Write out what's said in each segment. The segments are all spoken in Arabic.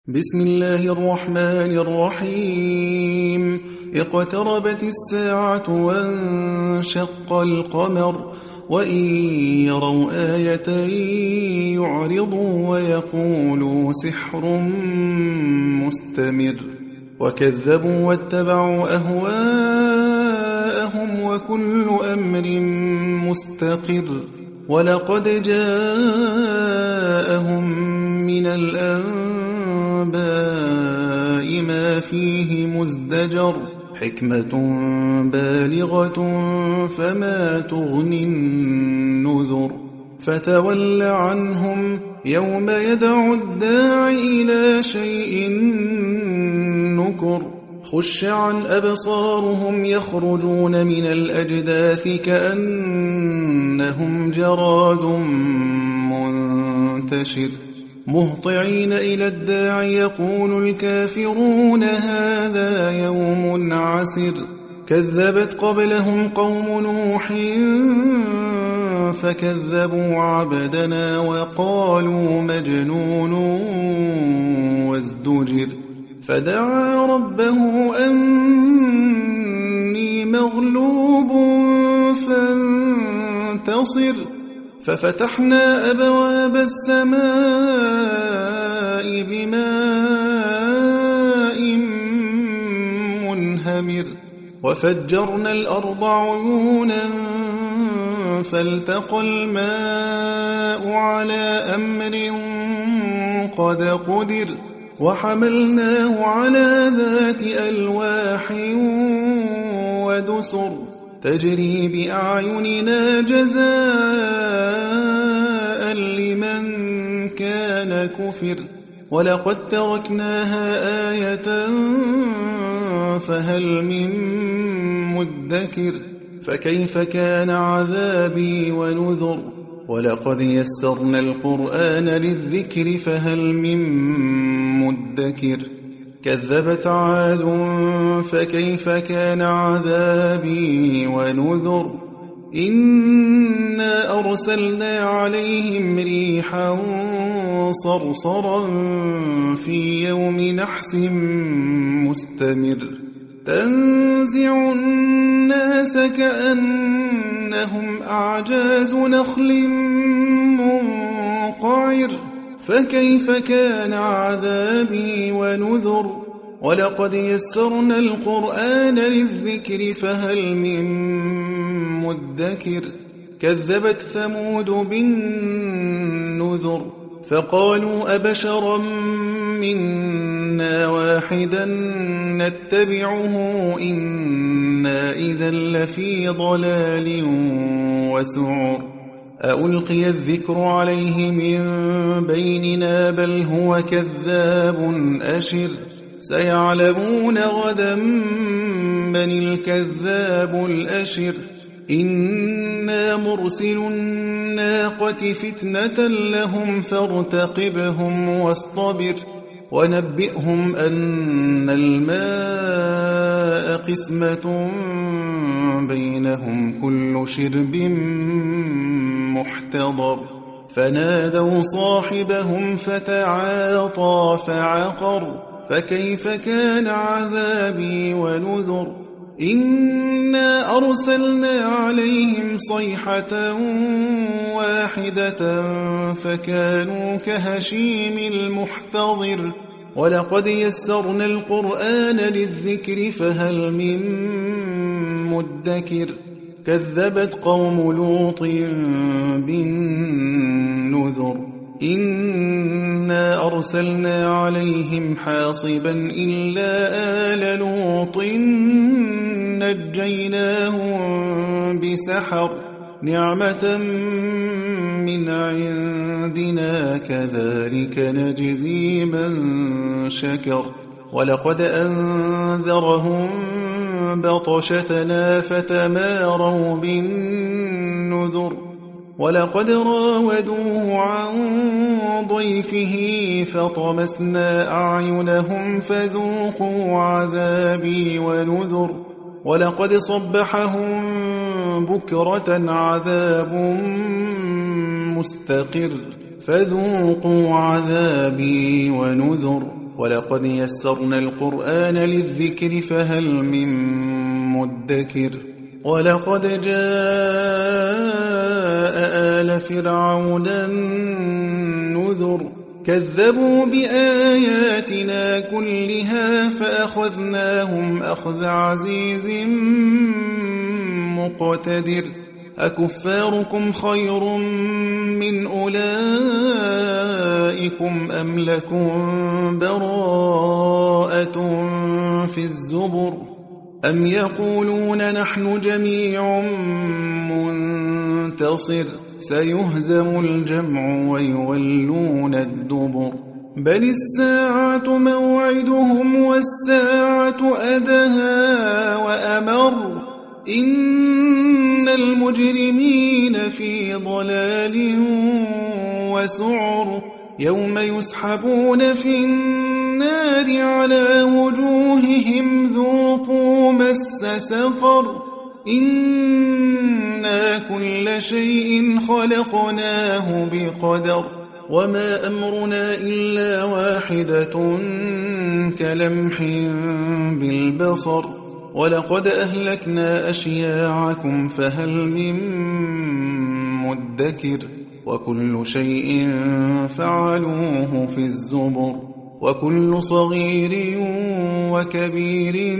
بسم الله الرحمن الرحيم. اقتربت الساعة وانشق القمر وإن يروا آية يعرضوا ويقولوا سحر مستمر وكذبوا واتبعوا أهواءهم وكل أمر مستقر ولقد جاءهم من الأنباء ما فيه مزدجر حكمة بالغة فما تغني النذر فتول عنهم يوم يدعو الداع إلى شيء نكر خش عن أبصارهم يخرجون من الأجداث كأنهم جراد منتشر مهطعين إلى الداع يقول الكافرون هذا يوم عسر كذبت قبلهم قوم نوح فكذبوا عبدنا وقالوا مجنون وازدجر فدعا ربه أني مغلوب فانتصر ففتحنا أبواب السماء بماء منهمر وفجرنا الأرض عيونا فالتقى الماء على أمر قد قدر وحملناه على ذات ألواح ودسر تجري بأعيننا جزاء لمن كان كفر ولقد تركناها آية فهل من مدكر فكيف كان عذابي ونذر ولقد يسرنا القرآن للذكر فهل من مدكر كذبت عاد فكيف كان عذابي ونذر إنا أرسلنا عليهم ريحا صرصرا في يوم نحس مستمر تنزع الناس كأنهم أعجاز نخل منقعر فكيف كان عذابي ونذر ولقد يسرنا القرآن للذكر فهل من مدكر كذبت ثمود بالنذر فقالوا أبشرا منا واحدا نتبعه إنا إذا لفي ضلال وسعر ألقي الذكر عليه من بيننا بل هو كذاب أشر سيعلمون غدا من الكذاب الأشر إنا مرسل الناقة فتنة لهم فارتقبهم واصطبر ونبئهم أن الماء قسمة بينهم كل شرب محتضر فنادوا صاحبهم فتعاطى فعقر فكيف كان عذابي ونذر إنا أرسلنا عليهم صيحة واحدة فكانوا كهشيم المحتضر ولقد يسرنا القرآن للذكر فهل من مدكر كذبت قوم لوط بالنذر إنا أرسلنا عليهم حاصبا إلا آل لوط نجيناهم بسحر نعمة من عندنا كذلك نجزي من شكر ولقد أنذرهم بطشتنا فتماروا بالنذر ولقد راودوه عن ضيفه فطمسنا أعينهم فذوقوا عذابي ونذر ولقد صبحهم بكرة عذاب مستقر فذوقوا عذابي ونذر ولقد يسرنا القرآن للذكر فهل من مدكر ولقد جاء آل فرعون النذر كذبوا بآياتنا كلها فأخذناهم أخذ عزيز مقتدر أكفاركم خير من أولئكم أم لكم براءة في الزبر أم يقولون نحن جميع منتصر سيهزم الجمع ويولون الدبر بل الساعة موعدهم والساعة أدهى وأمر إن المجرمين في ضلال وسعر يوم يسحبون في النار على وجوههم ذوقوا مس سقر إنا كل شيء خلقناه بقدر وما أمرنا إلا واحدة كلمح بالبصر ولقد أهلكنا أشياعكم فهل من مدكر وكل شيء فعلوه في الزبر وكل صغير وكبير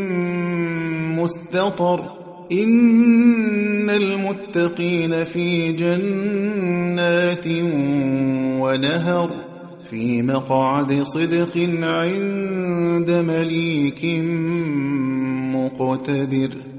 مستطر إن المتقين في جنات ونهر في مقعد صدق عند مليك مقتدر